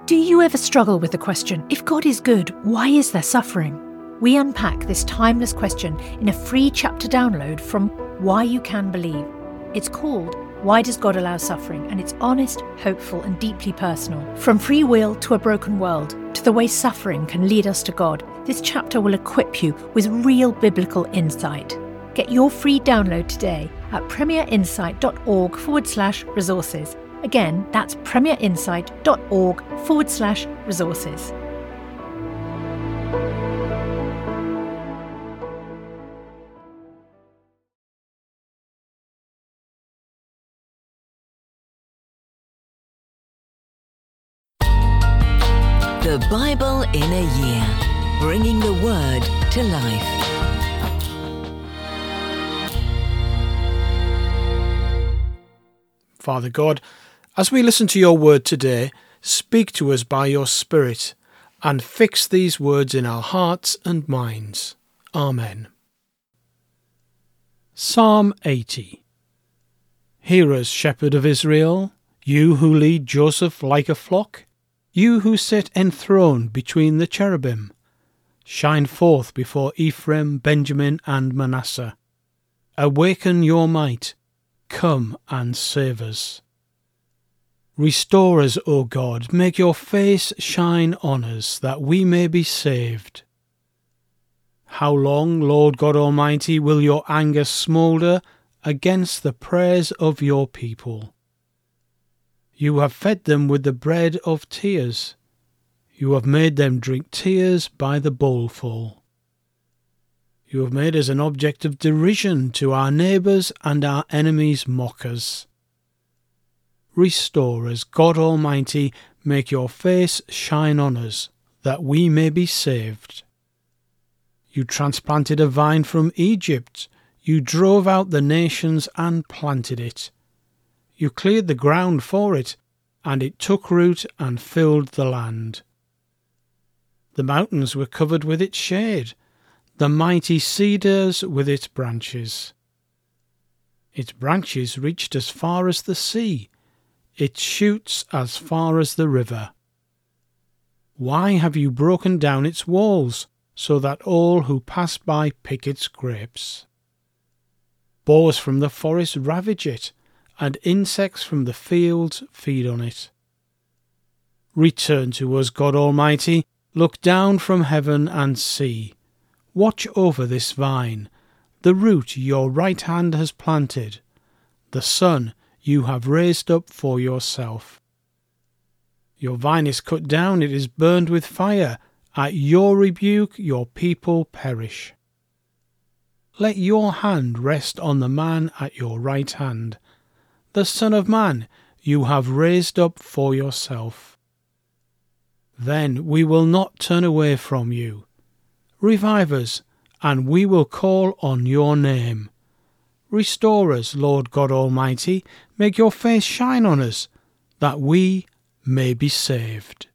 Do you ever struggle with the question, if God is good, why is there suffering? We unpack this timeless question in a free chapter download from Why You Can Believe. It's called Why Does God Allow Suffering? And it's honest, hopeful and deeply personal. From free will to a broken world, to the way suffering can lead us to God, this chapter will equip you with real biblical insight. Get your free download today at premierinsight.org/resources. Again, that's premierinsight.org/resources. The Bible in a Year, bringing the Word to life. Father God, as we listen to your word today, speak to us by your Spirit and fix these words in our hearts and minds. Amen. Psalm 80. Hear us, Shepherd of Israel, you who lead Joseph like a flock, you who sit enthroned between the cherubim. Shine forth before Ephraim, Benjamin, and Manasseh. Awaken your might. Come and save us. Restore us, O God, make your face shine on us, that we may be saved. How long, Lord God Almighty, will your anger smoulder against the prayers of your people? You have fed them with the bread of tears. You have made them drink tears by the bowlful. You have made us an object of derision to our neighbours, and our enemies mock us. Restore us, God Almighty, make your face shine on us, that we may be saved. You transplanted a vine from Egypt. You drove out the nations and planted it. You cleared the ground for it, and it took root and filled the land. The mountains were covered with its shade, the mighty cedars with its branches. Its branches reached as far as the sea, its shoots as far as the river. Why have you broken down its walls, so that all who pass by pick its grapes? Boars from the forest ravage it, and insects from the fields feed on it. Return to us, God Almighty, look down from heaven and see. Watch over this vine, the root your right hand has planted, the son you have raised up for yourself. Your vine is cut down, it is burned with fire. At your rebuke your people perish. Let your hand rest on the man at your right hand, the Son of Man you have raised up for yourself. Then we will not turn away from you. Revive us, and we will call on your name. Restore us, Lord God Almighty, make your face shine on us, that we may be saved.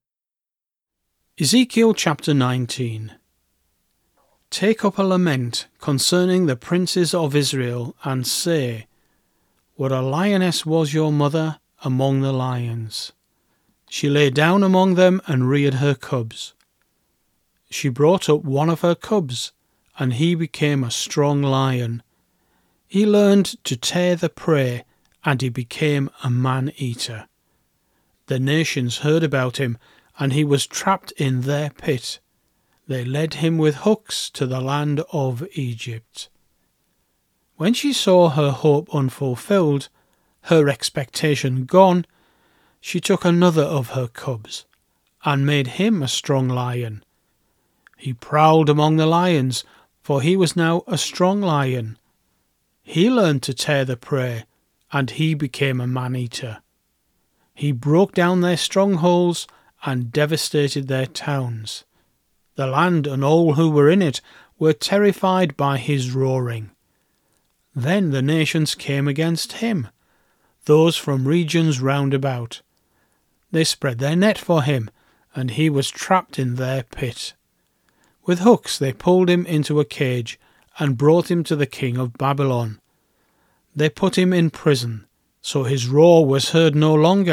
Ezekiel chapter 19. Take up a lament concerning the princes of Israel, and say, What a lioness was your mother among the lions. She lay down among them and reared her cubs. She brought up one of her cubs, and he became a strong lion. He learned to tear the prey, and he became a man-eater. The nations heard about him, and he was trapped in their pit. They led him with hooks to the land of Egypt. When she saw her hope unfulfilled, her expectation gone, she took another of her cubs, and made him a strong lion. He prowled among the lions, for he was now a strong lion. He learned to tear the prey, and he became a man-eater. He broke down their strongholds and devastated their towns. The land and all who were in it were terrified by his roaring. Then the nations came against him, those from regions round about. They spread their net for him, and he was trapped in their pit. With hooks they pulled him into a cage and brought him to the king of Babylon. They put him in prison, so his roar was heard no longer,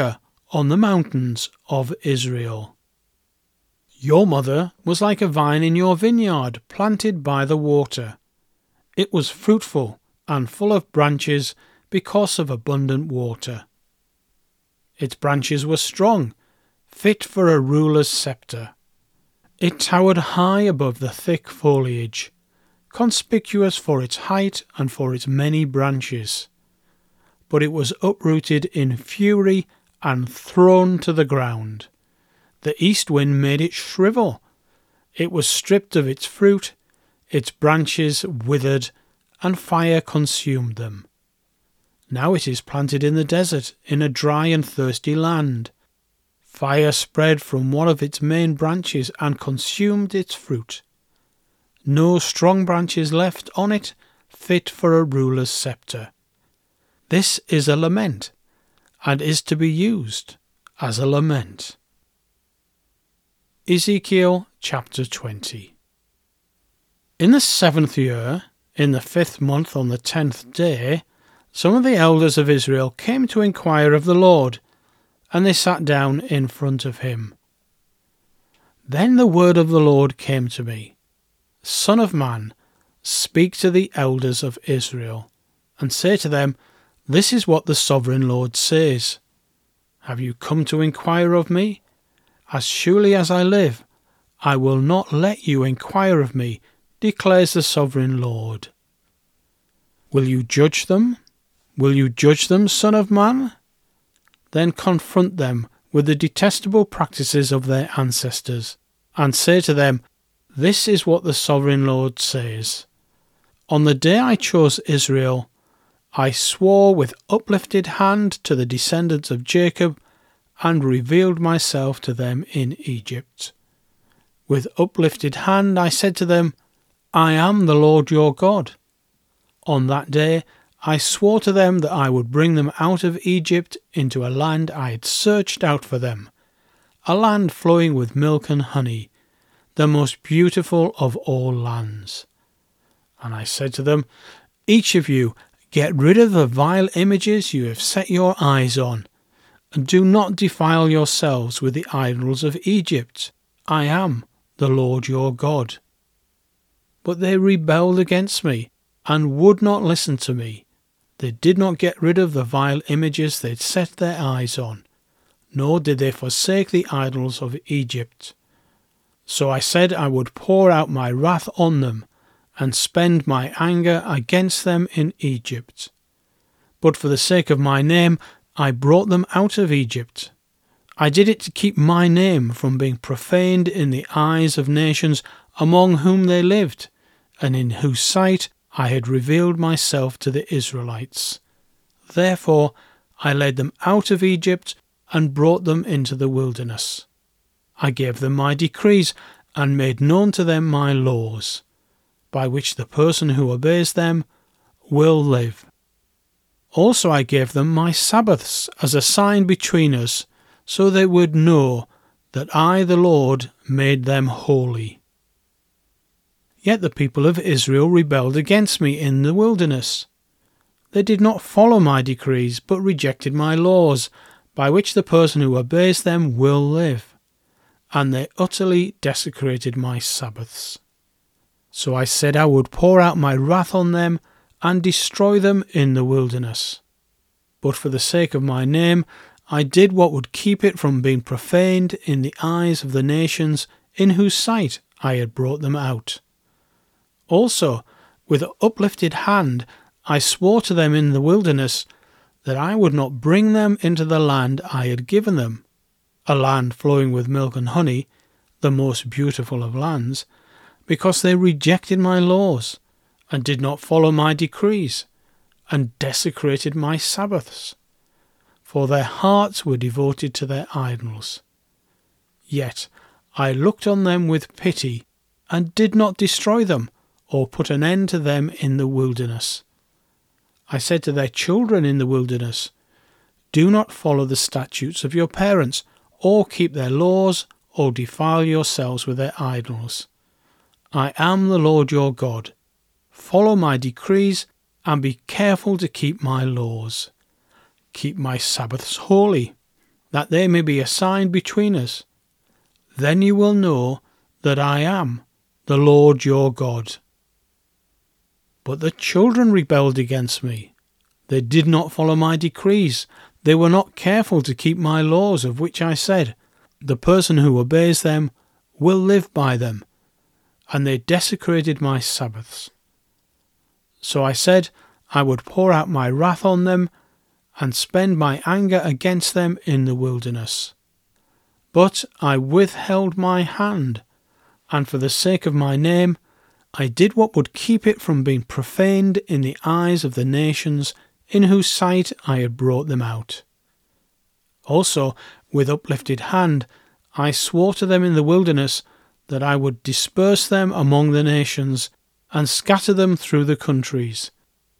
on the mountains of Israel. Your mother was like a vine in your vineyard, planted by the water. It was fruitful and full of branches because of abundant water. Its branches were strong, fit for a ruler's scepter. It towered high above the thick foliage, conspicuous for its height and for its many branches. But it was uprooted in fury and thrown to the ground. The east wind made it shrivel. It was stripped of its fruit, its branches withered, and fire consumed them. Now it is planted in the desert, in a dry and thirsty land. Fire spread from one of its main branches and consumed its fruit. No strong branches left on it, fit for a ruler's scepter. This is a lament, and is to be used as a lament. Ezekiel chapter 20. In the 7th year, in the 5th month on the 10th day, some of the elders of Israel came to inquire of the Lord, and they sat down in front of him. Then the word of the Lord came to me, Son of man, speak to the elders of Israel, and say to them, This is what the sovereign Lord says. Have you come to inquire of me? As surely as I live, I will not let you inquire of me, declares the sovereign Lord. Will you judge them? Will you judge them, Son of man? Then confront them with the detestable practices of their ancestors, and say to them, This is what the sovereign Lord says. On the day I chose Israel, I swore with uplifted hand to the descendants of Jacob, and revealed myself to them in Egypt. With uplifted hand I said to them, I am the Lord your God. On that day I swore to them that I would bring them out of Egypt into a land I had searched out for them, a land flowing with milk and honey, the most beautiful of all lands. And I said to them, Each of you, get rid of the vile images you have set your eyes on, and do not defile yourselves with the idols of Egypt. I am the Lord your God. But they rebelled against me, and would not listen to me. They did not get rid of the vile images they'd set their eyes on, nor did they forsake the idols of Egypt. So I said I would pour out my wrath on them, and spend my anger against them in Egypt. But for the sake of my name, I brought them out of Egypt. I did it to keep my name from being profaned in the eyes of nations among whom they lived, and in whose sight I had revealed myself to the Israelites. Therefore I led them out of Egypt and brought them into the wilderness. I gave them my decrees and made known to them my laws, by which the person who obeys them will live. Also I gave them my Sabbaths as a sign between us, so they would know that I, the Lord, made them holy. Yet the people of Israel rebelled against me in the wilderness. They did not follow my decrees, but rejected my laws, by which the person who obeys them will live. And they utterly desecrated my Sabbaths. So I said I would pour out my wrath on them and destroy them in the wilderness. But for the sake of my name, I did what would keep it from being profaned in the eyes of the nations in whose sight I had brought them out. Also, with uplifted hand, I swore to them in the wilderness that I would not bring them into the land I had given them, a land flowing with milk and honey, the most beautiful of lands, because they rejected my laws, and did not follow my decrees, and desecrated my Sabbaths, for their hearts were devoted to their idols. Yet I looked on them with pity, and did not destroy them, or put an end to them in the wilderness. I said to their children in the wilderness, Do not follow the statutes of your parents, or keep their laws, or defile yourselves with their idols. I am the Lord your God. Follow my decrees, and be careful to keep my laws. Keep my Sabbaths holy. that there may be a sign between us. Then you will know that I am the Lord your God." But the children rebelled against me. They did not follow my decrees. They were not careful to keep my laws, of which I said, "The person who obeys them will live by them." And they desecrated my Sabbaths. So I said I would pour out my wrath on them and spend my anger against them in the wilderness. But I withheld my hand, and for the sake of my name, I did what would keep it from being profaned in the eyes of the nations in whose sight I had brought them out. Also, with uplifted hand, I swore to them in the wilderness that I would disperse them among the nations and scatter them through the countries.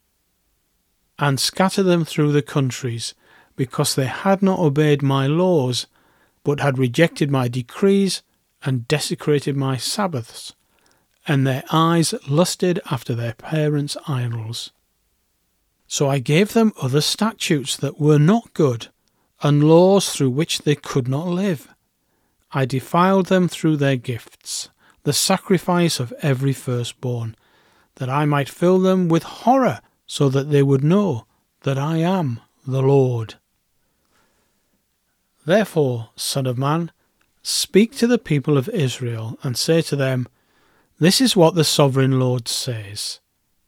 Because they had not obeyed my laws, but had rejected my decrees and desecrated my Sabbaths, and their eyes lusted after their parents' idols. So I gave them other statutes that were not good, and laws through which they could not live. I defiled them through their gifts, the sacrifice of every firstborn, that I might fill them with horror, so that they would know that I am the Lord. Therefore, Son of man, speak to the people of Israel, and say to them, "This is what the Sovereign Lord says.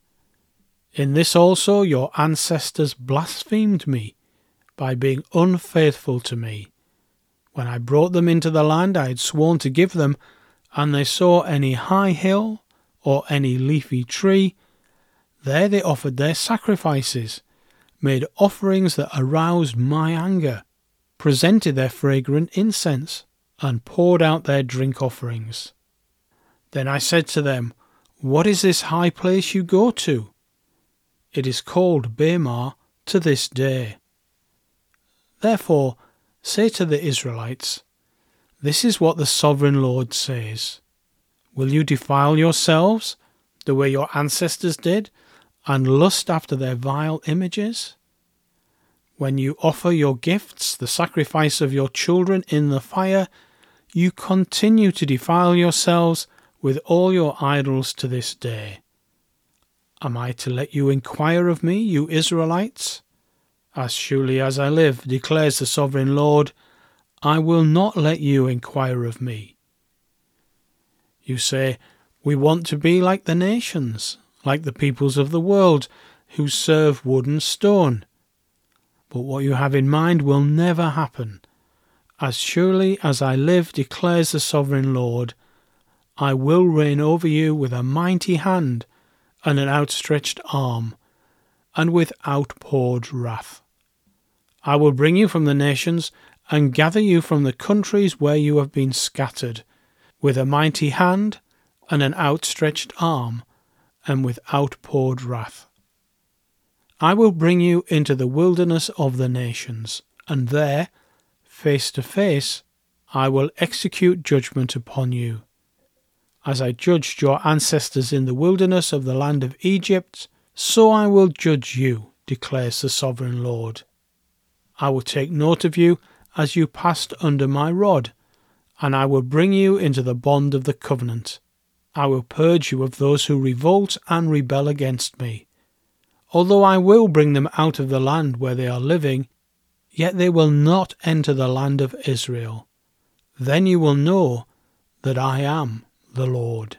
In this also your ancestors blasphemed me by being unfaithful to me. When I brought them into the land I had sworn to give them, and they saw any high hill or any leafy tree, there they offered their sacrifices, made offerings that aroused my anger, presented their fragrant incense, and poured out their drink offerings. Then I said to them, What is this high place you go to? It is called Bamah to this day. Therefore say to the Israelites, This is what the Sovereign Lord says. Will you defile yourselves the way your ancestors did, and lust after their vile images? When you offer your gifts, the sacrifice of your children in the fire, you continue to defile yourselves with all your idols to this day. Am I to let you inquire of me, you Israelites? As surely as I live, declares the Sovereign Lord, I will not let you inquire of me. You say, We want to be like the nations, like the peoples of the world, who serve wood and stone. But what you have in mind will never happen. As surely as I live, declares the Sovereign Lord, I will reign over you with a mighty hand and an outstretched arm, and with outpoured wrath. I will bring you from the nations and gather you from the countries where you have been scattered, with a mighty hand and an outstretched arm, and with outpoured wrath. I will bring you into the wilderness of the nations, and there, face to face, I will execute judgment upon you. As I judged your ancestors in the wilderness of the land of Egypt, so I will judge you, declares the Sovereign Lord. I will take note of you as you passed under my rod, and I will bring you into the bond of the covenant. I will purge you of those who revolt and rebel against me. Although I will bring them out of the land where they are living, yet they will not enter the land of Israel. Then you will know that I am the Lord.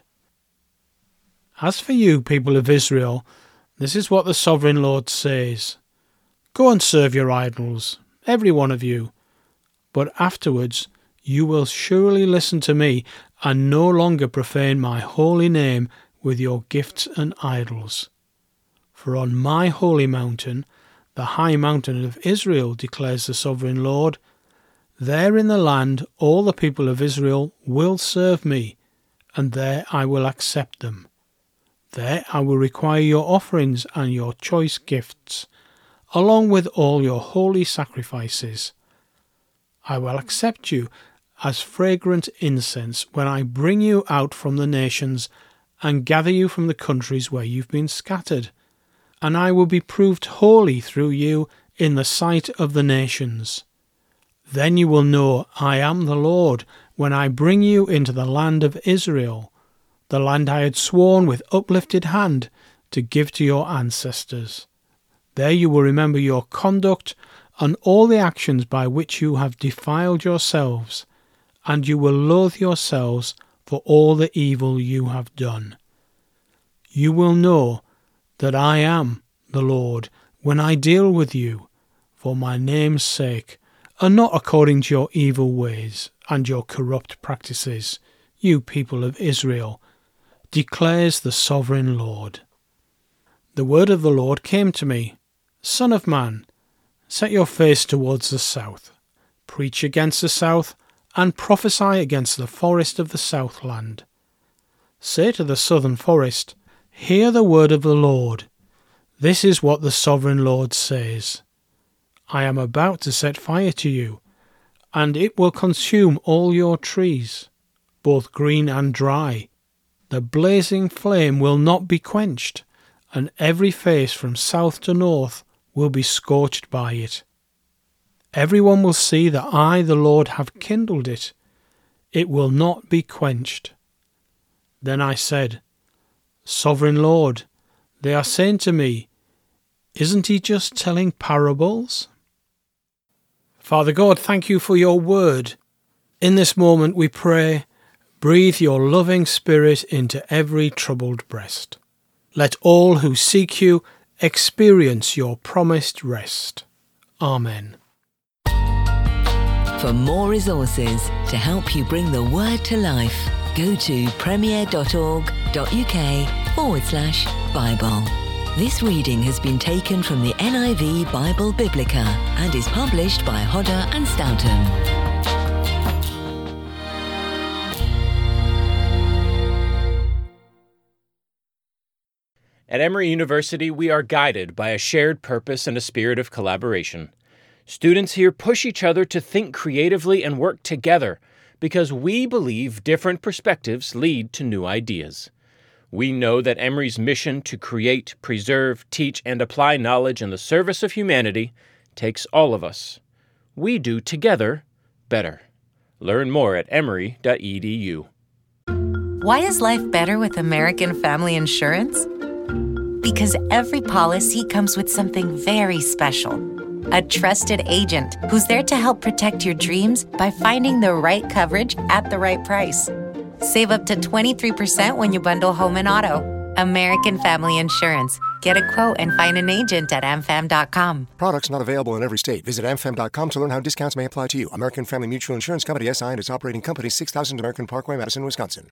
As for you, people of Israel, this is what the Sovereign Lord says. Go and serve your idols, every one of you, but afterwards you will surely listen to me and no longer profane my holy name with your gifts and idols. For on my holy mountain, the high mountain of Israel, declares the Sovereign Lord, there in the land all the people of Israel will serve me, and there I will accept them. There I will require your offerings and your choice gifts, along with all your holy sacrifices. I will accept you as fragrant incense when I bring you out from the nations and gather you from the countries where you've been scattered, and I will be proved holy through you in the sight of the nations. Then you will know I am the Lord when I bring you into the land of Israel, the land I had sworn with uplifted hand to give to your ancestors. There you will remember your conduct and all the actions by which you have defiled yourselves, and you will loathe yourselves for all the evil you have done. You will know that I am the Lord when I deal with you for my name's sake, and not according to your evil ways and your corrupt practices, you people of Israel, declares the sovereign Lord. The word of the Lord came to me, Son of man, set your face towards the south, preach against the south, and prophesy against the forest of the southland. Say to the southern forest, Hear the word of the Lord. This is what the sovereign Lord says. I am about to set fire to you, and it will consume all your trees, both green and dry. The blazing flame will not be quenched, and every face from south to north will be scorched by it. Everyone will see that I, the Lord, have kindled it. It will not be quenched. Then I said, Sovereign Lord, they are saying to me, isn't he just telling parables? Father God, thank you for your word. In this moment we pray, breathe your loving spirit into every troubled breast. Let all who seek you experience your promised rest. Amen. For more resources to help you bring the word to life, go to premier.org.uk/Bible. This reading has been taken from the NIV Bible Biblica and is published by Hodder and Stoughton. At Emory University, we are guided by a shared purpose and a spirit of collaboration. Students here push each other to think creatively and work together because we believe different perspectives lead to new ideas. We know that Emory's mission to create, preserve, teach, and apply knowledge in the service of humanity takes all of us. We do together better. Learn more at emory.edu. Why is life better with American Family Insurance? Because every policy comes with something very special. A trusted agent who's there to help protect your dreams by finding the right coverage at the right price. Save up to 23% when you bundle home and auto. American Family Insurance. Get a quote and find an agent at amfam.com. Products not available in every state. Visit amfam.com to learn how discounts may apply to you. American Family Mutual Insurance Company, SI, and its operating company, 6000 American Parkway, Madison, Wisconsin.